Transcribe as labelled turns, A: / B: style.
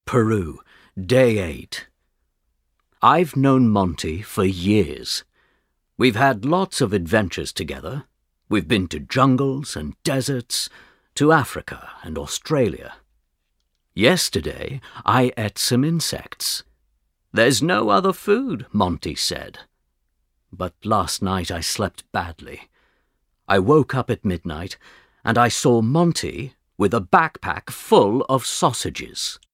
A: Peru, Day 8. I've known Monty for years. We've had lots of adventures together. We've been to jungles and deserts, to Africa and Australia. Yesterday, I ate some insects. "There's no other food," Monty said. But last night I slept badly. I woke up at midnight and I saw Monty with a backpack full of sausages.